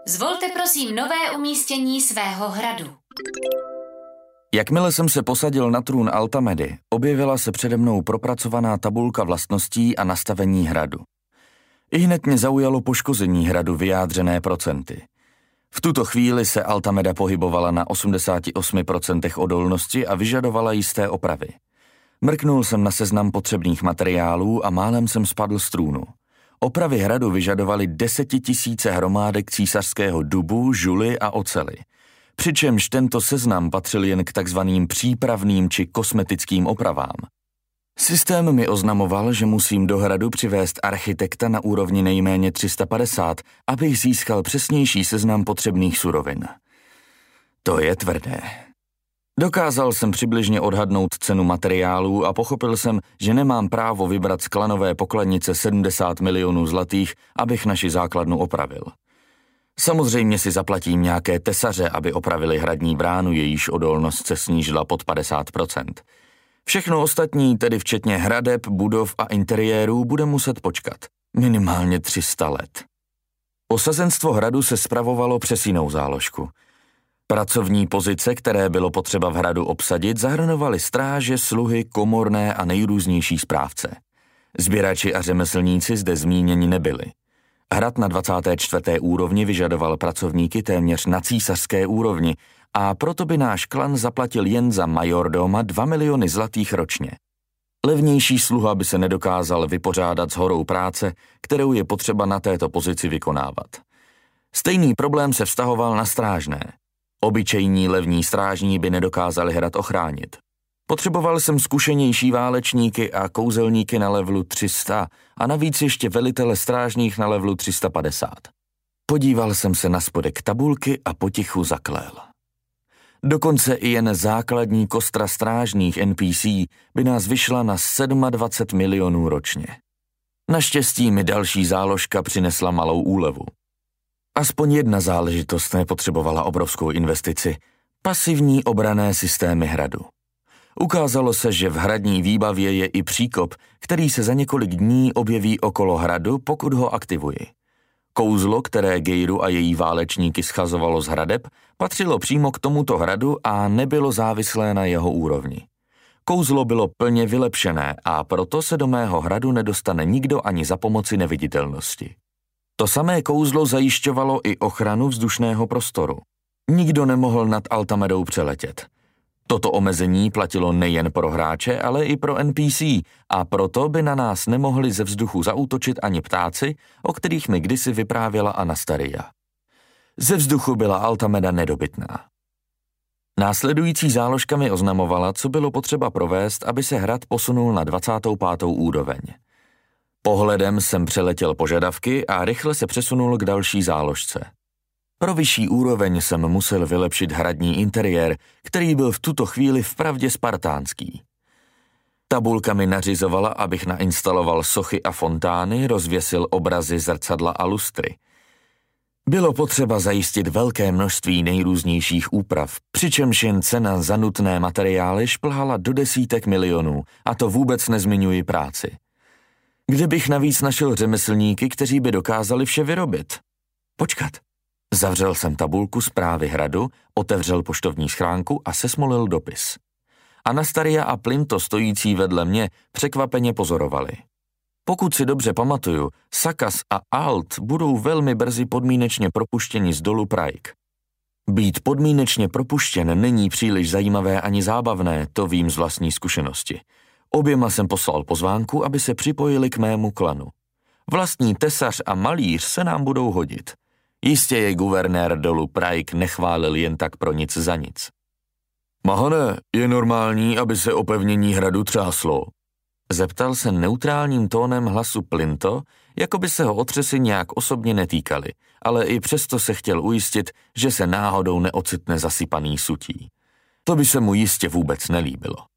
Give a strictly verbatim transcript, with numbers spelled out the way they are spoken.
Zvolte prosím nové umístění svého hradu. Jakmile jsem se posadil na trůn Altamedy, objevila se přede mnou propracovaná tabulka vlastností a nastavení hradu. Ihned mě zaujalo poškození hradu vyjádřené procenty. V tuto chvíli se Altameda pohybovala na osmdesát osm procent odolnosti a vyžadovala jisté opravy. Mrknul jsem na seznam potřebných materiálů a málem jsem spadl z trůnu. Opravy hradu vyžadovaly desetitisíce hromádek císařského dubu, žuly a oceli. Přičemž tento seznam patřil jen k takzvaným přípravným či kosmetickým opravám. Systém mi oznamoval, že musím do hradu přivést architekta na úrovni nejméně tři sta padesát, abych získal přesnější seznam potřebných surovin. To je tvrdé. Dokázal jsem přibližně odhadnout cenu materiálů a pochopil jsem, že nemám právo vybrat z klanové pokladnice sedmdesát milionů zlatých, abych naši základnu opravil. Samozřejmě si zaplatím nějaké tesaře, aby opravili hradní bránu, jejíž odolnost se snížila pod padesát procent. Všechno ostatní, tedy včetně hradeb, budov a interiérů, bude muset počkat. Minimálně tři sta let. Osazenstvo hradu se spravovalo přes jinou záložku. Pracovní pozice, které bylo potřeba v hradu obsadit, zahrnovaly stráže, sluhy, komorné a nejrůznější správce. Sběrači a řemeslníci zde zmíněni nebyli. Hrad na dvacáté čtvrté úrovni vyžadoval pracovníky téměř na císařské úrovni a proto by náš klan zaplatil jen za majordoma dva miliony zlatých ročně. Levnější sluha by se nedokázal vypořádat s horou práce, kterou je potřeba na této pozici vykonávat. Stejný problém se vztahoval na strážné. Obyčejní levní strážní by nedokázali hrad ochránit. Potřeboval jsem zkušenější válečníky a kouzelníky na levelu tři sta a navíc ještě velitele strážních na levelu tři sta padesát. Podíval jsem se na spodek tabulky a potichu zaklel. Dokonce i jen základní kostra strážných N P C by nás vyšla na dvacet sedm milionů ročně. Naštěstí mi další záložka přinesla malou úlevu. Aspoň jedna záležitost nepotřebovala obrovskou investici – pasivní obranné systémy hradu. Ukázalo se, že v hradní výbavě je i příkop, který se za několik dní objeví okolo hradu, pokud ho aktivuji. Kouzlo, které Gejru a její válečníky schazovalo z hradeb, patřilo přímo k tomuto hradu a nebylo závislé na jeho úrovni. Kouzlo bylo plně vylepšené a proto se do mého hradu nedostane nikdo ani za pomoci neviditelnosti. To samé kouzlo zajišťovalo i ochranu vzdušného prostoru. Nikdo nemohl nad Altamedou přeletět. Toto omezení platilo nejen pro hráče, ale i pro N P C a proto by na nás nemohli ze vzduchu zaútočit ani ptáci, o kterých mi kdysi vyprávěla Anastaria. Ze vzduchu byla Altameda nedobytná. Následující záložka mi oznamovala, co bylo potřeba provést, aby se hrad posunul na dvacátou pátou úroveň. Pohledem jsem přeletěl požadavky a rychle se přesunul k další záložce. Pro vyšší úroveň jsem musel vylepšit hradní interiér, který byl v tuto chvíli vpravdě spartánský. Tabulka mi nařizovala, abych nainstaloval sochy a fontány, rozvěsil obrazy, zrcadla a lustry. Bylo potřeba zajistit velké množství nejrůznějších úprav, přičemž jen cena za nutné materiály šplhala do desítek milionů, a to vůbec nezmiňuji práci. Kde bych navíc našel řemeslníky, kteří by dokázali vše vyrobit? Počkat. Zavřel jsem tabulku zprávy hradu, otevřel poštovní schránku a sesmolil dopis. Anastaria a Plinto stojící vedle mě překvapeně pozorovali. Pokud si dobře pamatuju, Sakas a Alt budou velmi brzy podmínečně propuštěni z dolu Praik. Být podmínečně propuštěn není příliš zajímavé ani zábavné, to vím z vlastní zkušenosti. Oběma jsem poslal pozvánku, aby se připojili k mému klanu. Vlastní tesař a malíř se nám budou hodit. Jistě je guvernér dolu Praik nechválil jen tak pro nic za nic. Mahane, je normální, aby se opevnění hradu třáslo? Zeptal se neutrálním tónem hlasu Plinto, jako by se ho otřesy nějak osobně netýkaly, ale i přesto se chtěl ujistit, že se náhodou neocitne zasypaný sutí. To by se mu jistě vůbec nelíbilo.